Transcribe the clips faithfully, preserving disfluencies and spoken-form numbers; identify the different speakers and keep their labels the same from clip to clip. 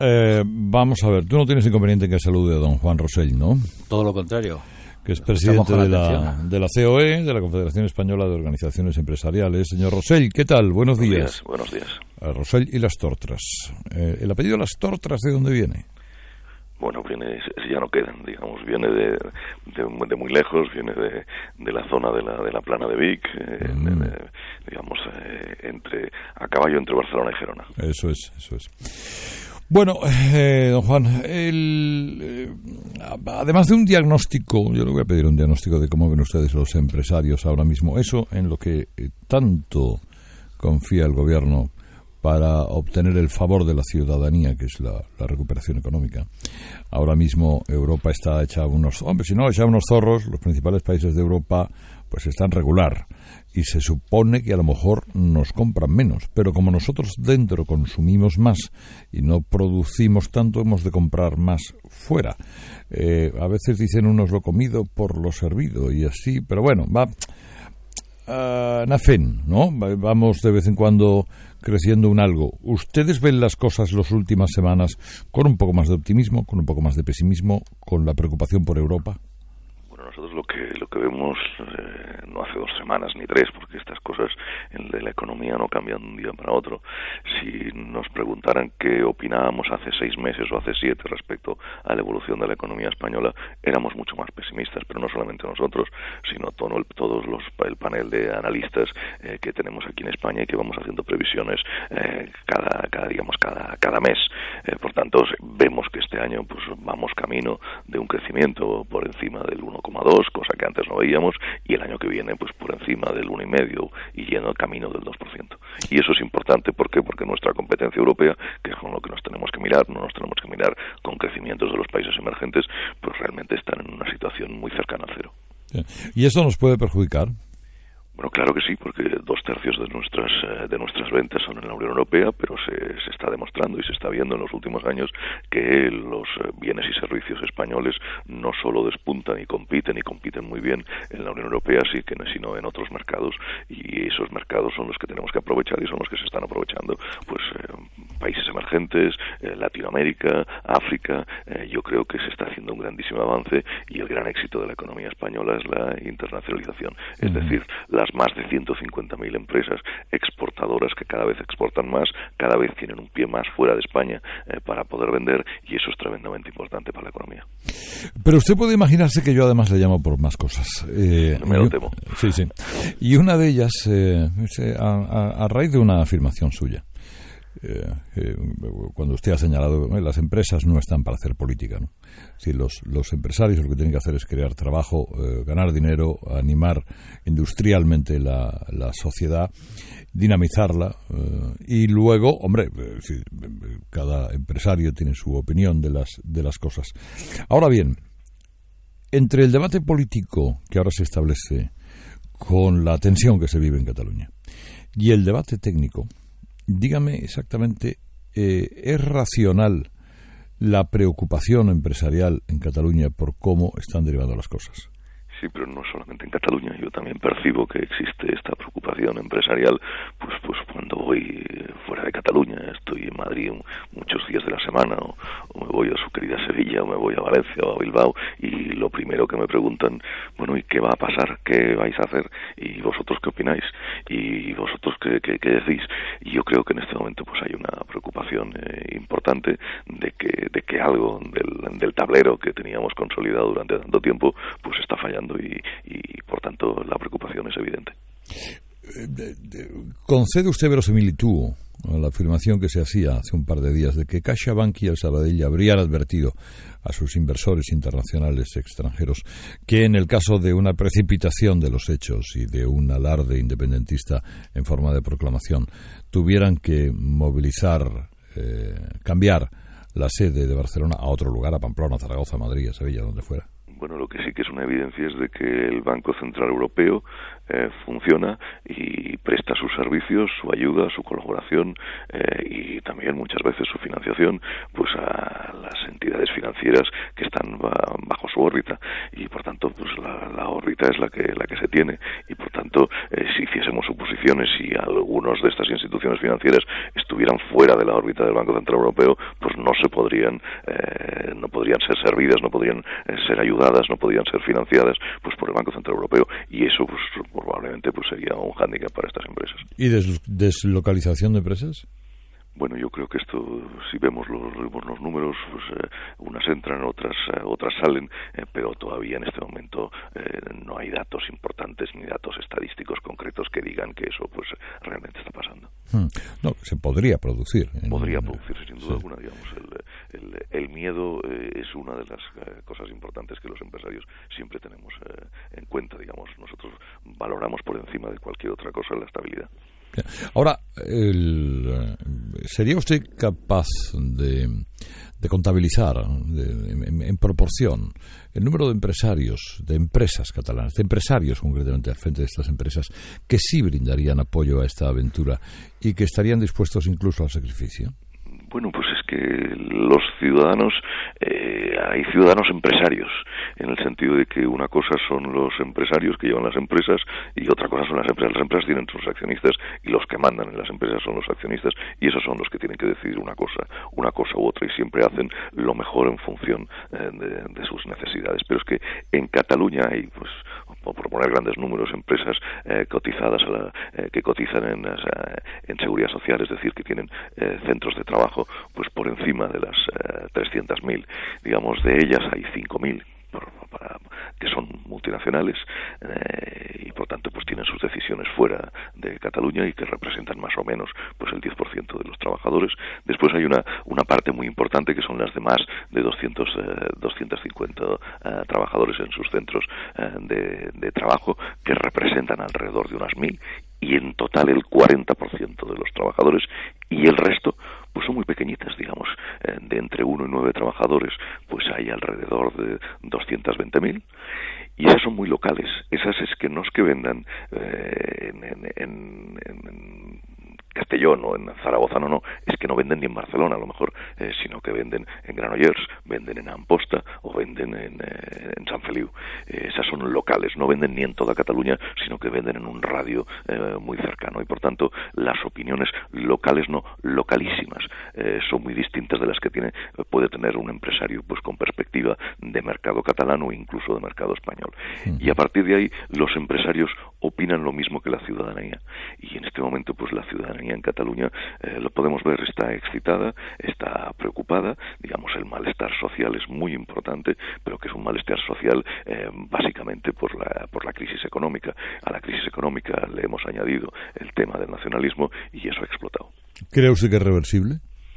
Speaker 1: eh, vamos a ver, tú no tienes inconveniente en que salude a don Juan Rosell, ¿no?
Speaker 2: Todo lo contrario.
Speaker 1: Que es presidente de la, de la C O E, de la Confederación Española de Organizaciones Empresariales. Señor Rosell, ¿qué tal? Buenos, buenos días.
Speaker 3: días. Buenos días.
Speaker 1: A Rosell y Las Tortras. Eh, ¿El apellido Las Tortras de dónde viene?
Speaker 3: Bueno, viene, ya no quedan, digamos, viene de, de, de muy lejos, viene de, de la zona de la, de la Plana de Vic, eh, mm. de, de, digamos, eh, entre a caballo entre Barcelona y Gerona.
Speaker 1: Eso es, eso es. Bueno, eh, don Juan, el, eh, además de un diagnóstico, yo le voy a pedir un diagnóstico de cómo ven ustedes los empresarios ahora mismo, eso en lo que eh, tanto confía el gobierno para obtener el favor de la ciudadanía, que es la, la recuperación económica. Ahora mismo Europa está hecha unos, hombre, si no, hecha unos zorros, los principales países de Europa pues están regular y se supone que a lo mejor nos compran menos, pero como nosotros dentro consumimos más y no producimos tanto, hemos de comprar más fuera. Eh, a veces dicen unos lo comido por lo servido y así, pero bueno, va uh, nafen, ¿no? Vamos de vez en cuando creciendo un algo. ¿Ustedes ven las cosas las últimas semanas con un poco más de optimismo, con un poco más de pesimismo, con la preocupación por Europa?
Speaker 3: Nosotros lo que lo que vemos eh, no hace dos semanas ni tres, porque estas cosas en de la economía no cambian de un día para otro. Si nos preguntaran qué opinábamos hace seis meses o hace siete respecto a la evolución de la economía española, éramos mucho más pesimistas, pero no solamente nosotros, sino todo el, todos los el panel de analistas eh, que tenemos aquí en España y que vamos haciendo previsiones eh, cada cada digamos cada cada mes. Eh, por tanto, vemos que este año pues vamos camino de un crecimiento por encima del uno coma dos, cosa que antes no veíamos, y el año que viene pues por encima del uno coma cinco y yendo al camino del dos por ciento. Y eso es importante, ¿por qué? Porque nuestra competencia europea, que es con lo que nos tenemos que mirar, no nos tenemos que mirar con crecimientos de los países emergentes, pues realmente están en una situación muy cercana al cero.
Speaker 1: ¿Y eso nos puede perjudicar?
Speaker 3: Bueno, claro que sí, porque dos tercios de nuestras de nuestras ventas son en la Unión Europea, pero se, se está demostrando y se está viendo en los últimos años que los bienes y servicios españoles no solo despuntan y compiten y compiten muy bien en la Unión Europea, sí que sino en otros mercados, y esos mercados son los que tenemos que aprovechar y son los que se están aprovechando, pues eh, países emergentes, eh, Latinoamérica, África. Eh, yo creo que se está haciendo un grandísimo avance y el gran éxito de la economía española es la internacionalización, es decir, las más de ciento cincuenta mil empresas exportadoras que cada vez exportan más, cada vez tienen un pie más fuera de España eh, para poder vender, y eso es tremendamente importante para la economía.
Speaker 1: Pero usted puede imaginarse que yo además le llamo por más cosas. Eh,
Speaker 3: Me lo temo.
Speaker 1: Sí, sí. Y una de ellas, eh, a, a, a raíz de una afirmación suya. Eh, eh, cuando usted ha señalado eh, las empresas no están para hacer política, ¿no? Si los, los empresarios lo que tienen que hacer es crear trabajo, eh, ganar dinero, animar industrialmente la, la sociedad, dinamizarla eh, y luego, hombre, eh, si, cada empresario tiene su opinión de las, de las cosas. Ahora bien, entre el debate político que ahora se establece con la tensión que se vive en Cataluña y el debate técnico, dígame exactamente, eh, ¿es racional la preocupación empresarial en Cataluña por cómo están derivando las cosas?
Speaker 3: Sí, pero no solamente en Cataluña. Yo también percibo que existe esta preocupación empresarial, pues pues cuando voy fuera de Cataluña, estoy en Madrid muchos días de la semana, o, o me voy a su querida Sevilla, o me voy a Valencia o a Bilbao, y lo primero que me preguntan, bueno, ¿y qué va a pasar? ¿Qué vais a hacer? ¿Y vosotros qué opináis? ¿Y vosotros qué, qué, qué decís? Y yo creo que en este momento pues hay una preocupación eh, importante de que de que algo del, del tablero que teníamos consolidado durante tanto tiempo pues está fallando. Y, y por tanto la preocupación es evidente.
Speaker 1: ¿Concede usted verosimilitud a la afirmación que se hacía hace un par de días de que CaixaBank y el Sabadell habrían advertido a sus inversores internacionales extranjeros que en el caso de una precipitación de los hechos y de un alarde independentista en forma de proclamación tuvieran que movilizar, eh, cambiar la sede de Barcelona a otro lugar, a Pamplona, a Zaragoza, a Madrid, a Sevilla, donde fuera?
Speaker 3: Bueno, lo que sí que es una evidencia es de que el Banco Central Europeo eh, funciona y presta sus servicios, su ayuda, su colaboración eh, y también muchas veces su financiación pues a las entidades financieras que están bajo su órbita, y por tanto pues la, la órbita es la que la que se tiene, y por tanto eh, si hiciésemos suposiciones y algunos de estas instituciones financieras estuvieran fuera de la órbita del Banco Central Europeo, pues no se podrían eh, no podrían ser servidas, no podrían eh, ser ayudadas, no podrían ser financiadas pues por el Banco Central Europeo, y eso pues probablemente pues sería un hándicap para estas empresas.
Speaker 1: ¿Y des- deslocalización de empresas?
Speaker 3: Bueno, yo creo que esto, si vemos los, vemos los números, pues eh, unas entran, otras eh, otras salen, eh, pero todavía en este momento eh, no hay datos importantes ni datos estadísticos concretos que digan que eso pues realmente está pasando.
Speaker 1: Hmm. No, se podría producir. En...
Speaker 3: Podría producirse sin duda
Speaker 1: sí.
Speaker 3: alguna, digamos. El, el, el miedo eh, es una de las eh, cosas importantes que los empresarios siempre tenemos eh, en cuenta, digamos. Nosotros valoramos por encima de cualquier otra cosa la estabilidad.
Speaker 1: Ahora, el, ¿sería usted capaz de, de contabilizar de, en, en proporción el número de empresarios, de empresas catalanas, de empresarios concretamente al frente de estas empresas, que sí brindarían apoyo a esta aventura y que estarían dispuestos incluso al sacrificio?
Speaker 3: Bueno, pues es que los ciudadanos, eh, hay ciudadanos empresarios, en el sentido de que una cosa son los empresarios que llevan las empresas y otra cosa son las empresas. Las empresas tienen sus accionistas y los que mandan en las empresas son los accionistas, y esos son los que tienen que decidir una cosa, una cosa u otra, y siempre hacen lo mejor en función eh, de, de sus necesidades. Pero es que en Cataluña hay, pues, por poner grandes números, empresas eh, cotizadas a la, eh, que cotizan en, eh, en seguridad social, es decir, que tienen eh, centros de trabajo pues por encima de las eh, trescientas mil. Digamos, de ellas hay cinco mil para, que son multinacionales eh, y por tanto pues tienen sus decisiones fuera de Cataluña y que representan más o menos pues el diez por ciento de los trabajadores. Después hay una una parte muy importante que son las demás de doscientos, eh, doscientos cincuenta eh, trabajadores en sus centros eh, de, de trabajo, que representan alrededor de unas mil, y en total el cuarenta por ciento de los trabajadores, y el resto pues son muy pequeñitas, digamos, eh, de entre uno y nueve trabajadores pues hay alrededor de doscientos veinte mil, y esas son muy locales. Esas es que no es que vendan eh, en, en, en, en Castellón o en Zaragoza, no, no, es que no venden ni en Barcelona a lo mejor, eh, sino que venden en Granollers, venden en Amposta o venden en, eh, en Sant Feliu. Eh, esas son locales, no venden ni en toda Cataluña, sino que venden en un radio eh, muy cercano, y por tanto las opiniones locales, no, localísimas, eh, son muy distintas de las que tiene puede tener un empresario pues con perspectiva de mercado catalán o incluso de mercado español. Sí. Y a partir de ahí los empresarios opinan lo mismo que la ciudadanía, y en este momento pues la ciudadanía en Cataluña, eh, lo podemos ver, está excitada, está preocupada, digamos, el malestar social es muy importante, pero que es un malestar social eh, básicamente por la, por la crisis económica. A la crisis económica le hemos añadido el tema del nacionalismo y eso ha explotado.
Speaker 1: ¿Cree usted que es reversible?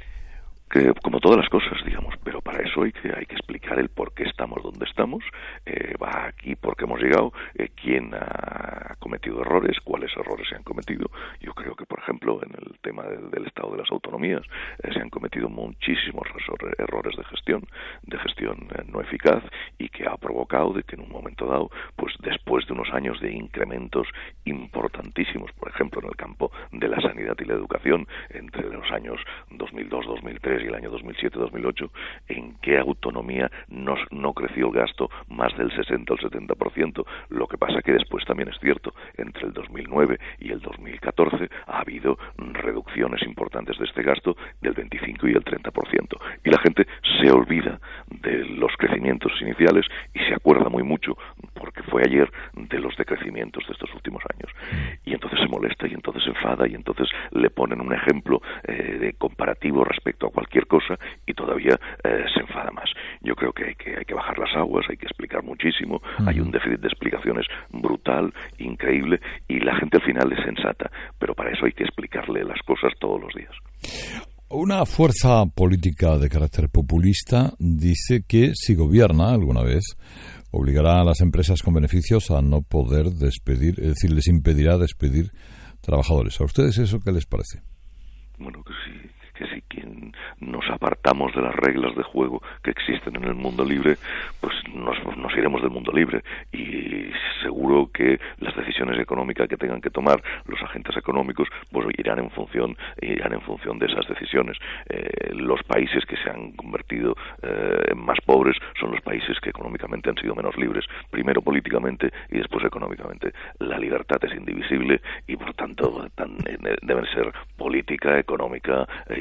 Speaker 3: Que, como todas las cosas, digamos, pero para eso hay que hay que explicar el por qué estamos donde estamos, eh, va aquí por qué hemos llegado, eh, quién ha cometido errores, cuáles errores se han cometido. Yo creo que, por ejemplo, en el tema del, del Estado de las Autonomías eh, se han cometido muchísimos errores de gestión, de gestión eh, no eficaz, y que ha provocado de que en un momento dado, pues después de unos años de incrementos importantísimos, por ejemplo, en el campo de la sanidad y la educación, entre los años dos mil dos dos mil tres y el año dos mil siete dos mil ocho, en qué autonomía no, no creció el gasto más del sesenta o el setenta por ciento. Lo que pasa que después también es cierto, entre el dos mil nueve y el dos mil catorce ha habido reducciones importantes de este gasto del veinticinco y el treinta por ciento. Y la gente se olvida de los crecimientos iniciales y se acuerda muy mucho, porque fue ayer, de los decrecimientos de estos últimos años. Y entonces se molesta, y entonces se enfada, y entonces le ponen un ejemplo eh, de comparativo respecto a cualquier cosa y todavía eh, se enfada más. Yo creo que hay, que hay que bajar las aguas, hay que explicar muchísimo, uh-huh. Hay un déficit de explicaciones brutal, increíble, y la gente al final es sensata, pero para eso hay que explicarle las cosas todos los días.
Speaker 1: Una fuerza política de carácter populista dice que si gobierna alguna vez obligará a las empresas con beneficios a no poder despedir, es decir, les impedirá despedir trabajadores. ¿A ustedes eso qué les parece?
Speaker 3: Bueno, que sí, que si quien nos apartamos de las reglas de juego que existen en el mundo libre, pues nos, nos iremos del mundo libre, y seguro que las decisiones económicas que tengan que tomar los agentes económicos pues irán en función irán en función de esas decisiones. Eh, los países que se han convertido eh, en más pobres son los países que económicamente han sido menos libres, primero políticamente y después económicamente. La libertad es indivisible y por tanto tan, eh, deben ser política, económica y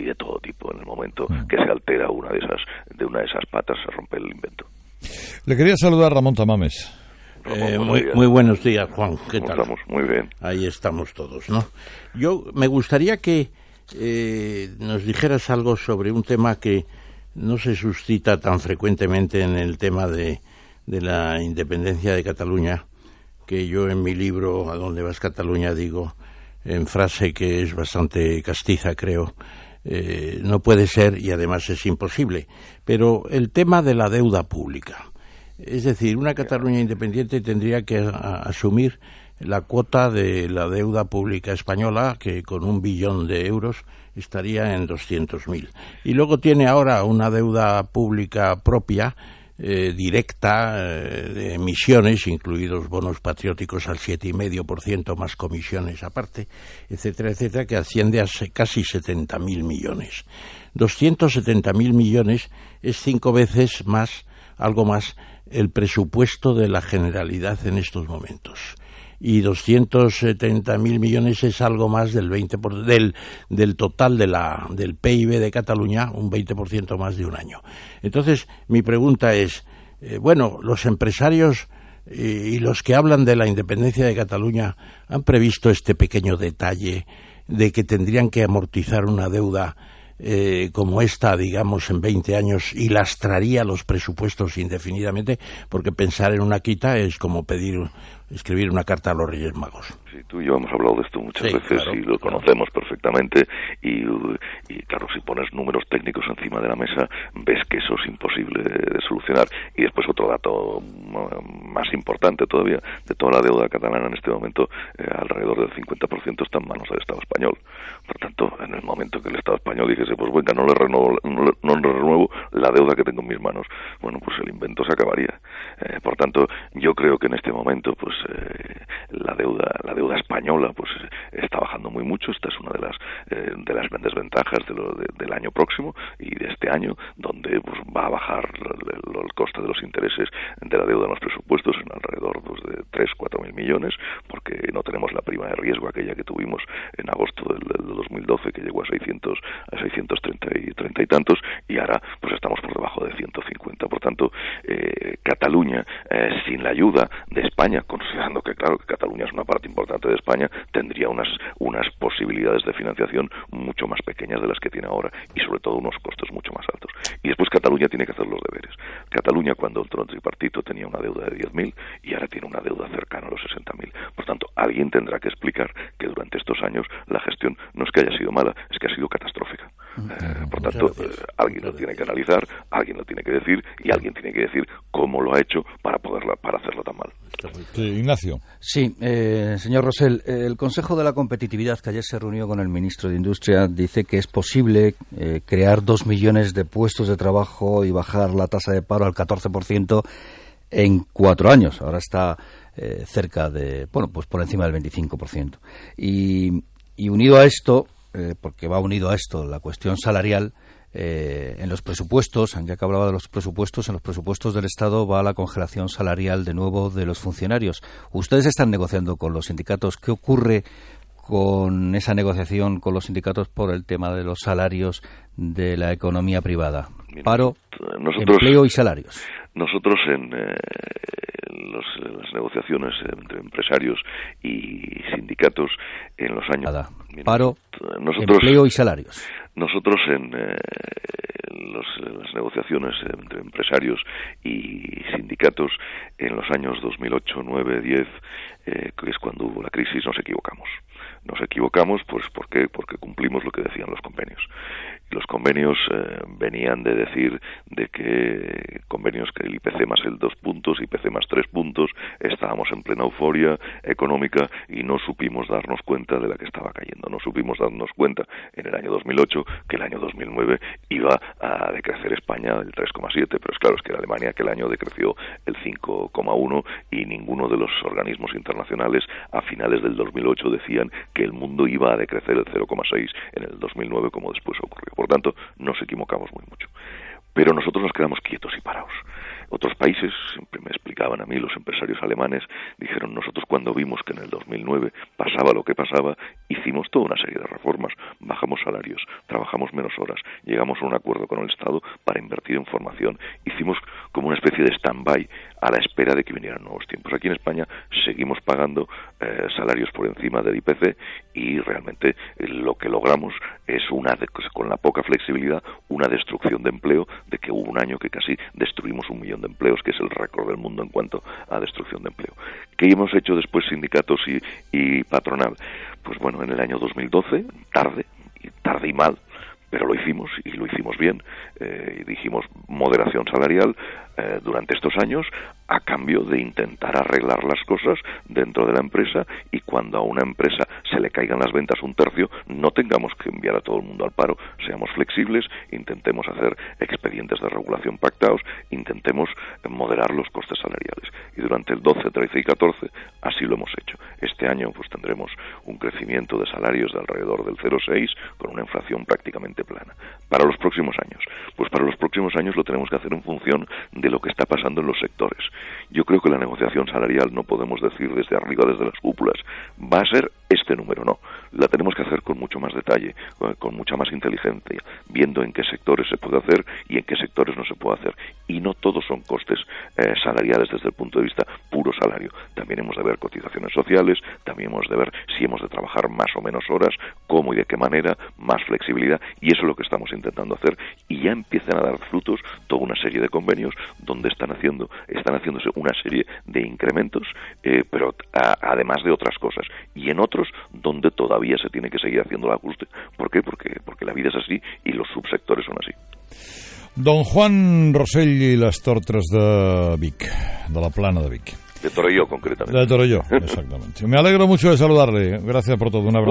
Speaker 3: de todo tipo. En el momento que se altera una de esas de una de esas patas, se rompe el invento.
Speaker 1: Le quería saludar a Ramón Tamames.
Speaker 2: Eh, muy, muy buenos días, Juan. ¿Qué tal?
Speaker 3: Estamos muy bien.
Speaker 2: Ahí estamos todos, ¿no? Yo me gustaría que eh, nos dijeras algo sobre un tema que no se suscita tan frecuentemente en el tema de, de la independencia de Cataluña, que yo en mi libro, ¿A dónde vas Cataluña?, digo, en frase que es bastante castiza, creo, eh, no puede ser y además es imposible. Pero el tema de la deuda pública, es decir, una Cataluña independiente tendría que a, asumir la cuota de la deuda pública española, que con un billón de euros estaría en doscientos mil. Y luego tiene ahora una deuda pública propia, eh, directa, eh, de emisiones, incluidos bonos patrióticos al siete coma cinco por ciento más comisiones aparte, etcétera, etcétera, que asciende a casi setenta mil millones. doscientos setenta mil millones es cinco veces más, algo más, el presupuesto de la Generalidad en estos momentos. Y doscientos setenta mil millones es algo más del veinte por ciento del, del total de la, del P I B de Cataluña, un veinte por ciento más de un año. Entonces, mi pregunta es, eh, bueno, los empresarios eh, y los que hablan de la independencia de Cataluña han previsto este pequeño detalle de que tendrían que amortizar una deuda Eh, como esta, digamos, en veinte años y lastraría los presupuestos indefinidamente, porque pensar en una quita es como pedir, escribir una carta a los Reyes Magos.
Speaker 3: Sí, tú y yo hemos hablado de esto muchas
Speaker 2: sí,
Speaker 3: veces
Speaker 2: claro,
Speaker 3: y lo
Speaker 2: claro.
Speaker 3: conocemos perfectamente y, y claro, si pones números técnicos encima de la mesa ves que eso es imposible de solucionar. Y después otro dato más importante todavía, de toda la deuda catalana en este momento, eh, alrededor del cincuenta por ciento está en manos del Estado español. Por tanto, en el momento que el Estado español dijese, pues venga, no le renuevo, no le, no le renuevo la deuda que tengo en mis manos, bueno, pues el invento se acabaría. Eh, por tanto, yo creo que en este momento, pues eh, la deuda, la deuda española, pues está bajando muy mucho. Esta es una de las eh, de las grandes ventajas de lo, de, del año próximo y de este año, donde pues va a bajar el, el coste de los intereses de la deuda en los presupuestos en alrededor pues, de tres, cuatro mil millones, porque no tenemos la prima de riesgo aquella que tuvimos en agosto del, del dos mil doce, que llegó a seiscientos a seiscientos treinta y, treinta y tantos, y ahora pues estamos por debajo de ciento cincuenta. Por tanto, eh, Cataluña, eh, sin la ayuda de España, considerando que claro que Cataluña es una parte importante de España, tendría unas unas posibilidades de financiación mucho más pequeñas de las que tiene ahora y sobre todo unos costos mucho más altos. Y después Cataluña tiene que hacer los deberes. Cataluña, cuando entró en tripartito, tenía una deuda de diez mil y ahora tiene una deuda cercana a los sesenta mil. Por tanto, alguien tendrá que explicar que durante estos años la gestión no es que haya sido mala, es que ha sido catastrófica. Eh, por tanto, eh, alguien lo tiene que analizar, alguien lo tiene que decir y alguien tiene que decir cómo lo ha hecho para poderla, para hacerlo tan mal.
Speaker 1: Sí, Ignacio.
Speaker 4: Sí, eh, señor Rosell, el Consejo de la Competitividad, que ayer se reunió con el ministro de Industria, dice que es posible eh, crear dos millones de puestos de trabajo y bajar la tasa de paro al catorce por ciento en cuatro años. Ahora está eh, cerca de, bueno, pues por encima del veinticinco por ciento. Y, y unido a esto, eh, porque va unido a esto la cuestión salarial, Eh, en los presupuestos, ya que hablaba de los presupuestos, en los presupuestos del Estado va la congelación salarial de nuevo de los funcionarios. Ustedes están negociando con los sindicatos. ¿Qué ocurre con esa negociación con los sindicatos por el tema de los salarios de la economía privada? Paro,
Speaker 3: nosotros,
Speaker 4: empleo y salarios.
Speaker 3: Nosotros en eh, los, las negociaciones entre empresarios y sindicatos en los años...
Speaker 4: Nada. Paro,
Speaker 3: nosotros,
Speaker 4: empleo y salarios.
Speaker 3: Nosotros en eh, los, las negociaciones entre empresarios y sindicatos en los años dos mil ocho, nueve, diez, eh, que es cuando hubo la crisis, nos equivocamos. Nos equivocamos, pues, ¿por qué? Porque cumplimos lo que decían los convenios. Y los convenios eh, venían de decir de que convenios que el I P C más el dos puntos, I P C más tres puntos, estábamos en plena euforia económica y no supimos darnos cuenta de la que estaba cayendo. No supimos darnos cuenta en el año dos mil ocho que el año dos mil nueve iba a decrecer España el tres coma siete, pero es claro, es que en Alemania aquel año decreció el cinco coma uno y ninguno de los organismos internacionales a finales del dos mil ocho decían que el mundo iba a decrecer el cero coma seis en el dos mil nueve como después ocurrió. Por tanto, nos equivocamos muy mucho. Pero nosotros nos quedamos quietos y parados. Otros países, siempre me explicaban a mí los empresarios alemanes, dijeron, nosotros cuando vimos que en el dos mil nueve pasaba lo que pasaba, hicimos toda una serie de reformas, bajamos salarios, trabajamos menos horas, llegamos a un acuerdo con el Estado para invertir en formación, hicimos como una especie de stand-by a la espera de que vinieran nuevos tiempos. Aquí en España seguimos pagando eh, salarios por encima del I P C y realmente eh, lo que logramos es una, de, con la poca flexibilidad, una destrucción de empleo, de que hubo un año que casi destruimos un millón de empleos, que es el récord del mundo en cuanto a destrucción de empleo. ¿Qué hemos hecho después sindicatos y, y patronal? Pues bueno, en el año dos mil doce, tarde, y tarde y mal, pero lo hicimos y lo hicimos bien. Eh, dijimos moderación salarial eh, durante estos años a cambio de intentar arreglar las cosas dentro de la empresa, y cuando a una empresa se le caigan las ventas un tercio, no tengamos que enviar a todo el mundo al paro, seamos flexibles, intentemos hacer expedientes de regulación pactados, intentemos moderar los costes salariales. Y durante el doce, trece y catorce así lo hemos hecho. Este año pues tendremos un crecimiento de salarios de alrededor del cero coma seis con una inflación prácticamente plana. Para los próximos años, pues para los próximos años lo tenemos que hacer en función de lo que está pasando en los sectores. Yo creo que la negociación salarial no podemos decir desde arriba, desde las cúpulas, va a ser este número, no. La tenemos que hacer con mucho más detalle, con mucha más inteligencia, viendo en qué sectores se puede hacer y en qué sectores no se puede hacer. Y no todos son costes eh, salariales desde el punto de vista puro salario. También hemos de ver cotizaciones sociales, también hemos de ver si hemos de trabajar más o menos horas, cómo y de qué manera, más flexibilidad, y eso es lo que estamos intentando hacer, y ya empiezan a dar frutos toda una serie de convenios donde están haciendo, están haciéndose una serie de incrementos, eh, pero a, además de otras cosas, y en otros donde todavía se tiene que seguir haciendo el ajuste. ¿Por qué? Porque, porque la vida es así y los subsectores son así.
Speaker 1: Don Juan Rosell i les Tortres de Vic, de la Plana de Vic.
Speaker 3: De Torelló, concretamente.
Speaker 1: De Torelló, exactamente. Me alegro mucho de saludarle. Gracias por todo. Un abrazo.